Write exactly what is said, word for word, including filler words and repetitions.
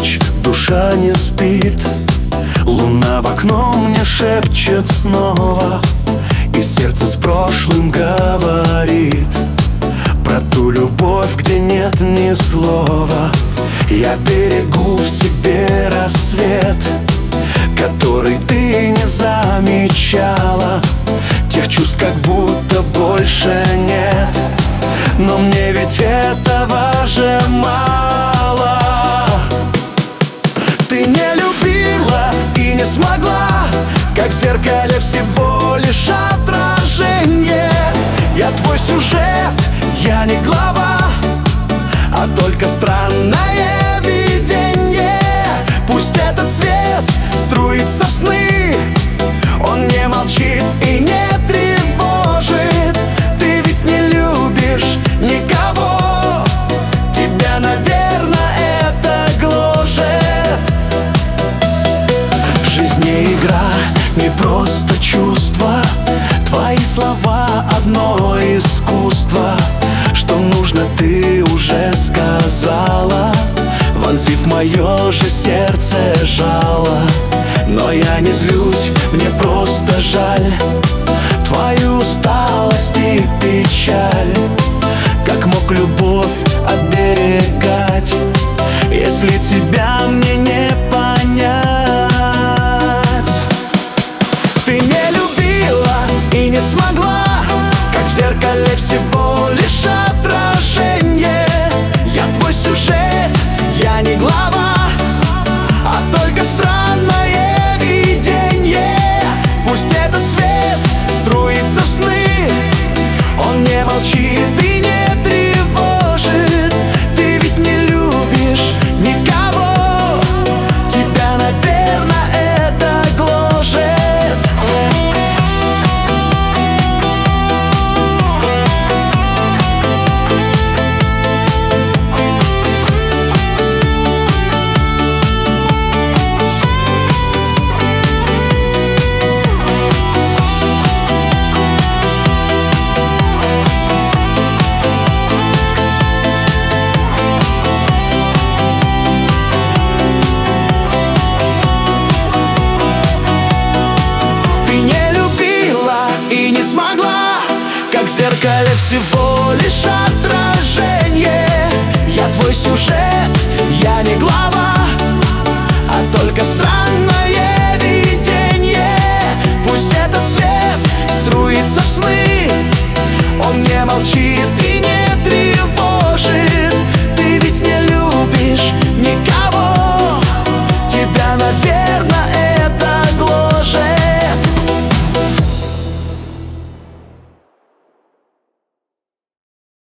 ночь, душа не спит. Луна в окно мне шепчет снова, и сердце с прошлым говорит про ту любовь, где нет ни слова. Я берегу в себе рассвет, который ты не замечала. Тех чувств как будто больше нет, но мне ведь этого же мало. Ты не любила и не смогла, как в зеркале всего лишь отражение. Я твой сюжет, я не глава, а только странное видение. Пусть этот свет струится в сны, он не молчит и не тревожит. Ты ведь не любишь никого, тебя, наверное, это гложет. Жизнь не игра, не просто чувство. Твои слова одно искусство. Что нужно, ты уже сказала, вонзив мое же сердце жало. Но я не злюсь, мне просто жаль твою усталость и печаль. Как мог любовь оберегать, если тебя мне не понять? Ты не любила и не смогла, как в зеркале всего лишь отражение. Я твой сюжет, я не глава, а только странное видение. Пусть этот свет струится в сны, он не молчит и не тревожит. Ты ведь не любишь никого, тебя, наверное, это гложет. Как в зеркале всего лишь отражение. Я твой сюжет, я не глава, а только страх.